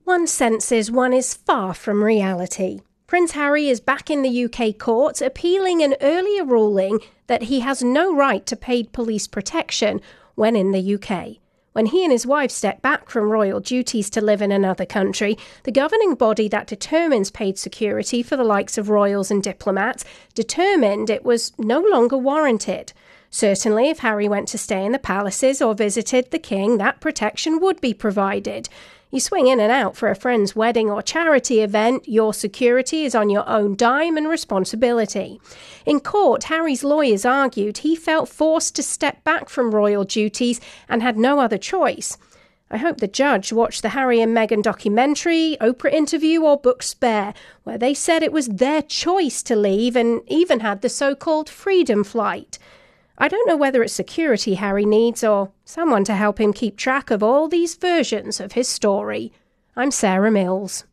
One senses one is far from reality. Prince Harry is back in the UK courts appealing an earlier ruling that he has no right to paid police protection when in the UK. When he and his wife stepped back from royal duties to live in another country, the governing body that determines paid security for the likes of royals and diplomats determined it was no longer warranted. Certainly, if Harry went to stay in the palaces or visited the king, that protection would be provided. You swing in and out for a friend's wedding or charity event, your security is on your own dime and responsibility. In court, Harry's lawyers argued he felt forced to step back from royal duties and had no other choice. I hope the judge watched the Harry and Meghan documentary, Oprah interview or book Spare, where they said it was their choice to leave and even had the so-called freedom flight. I don't know whether it's security Harry needs or someone to help him keep track of all these versions of his story. I'm Sarah Mills.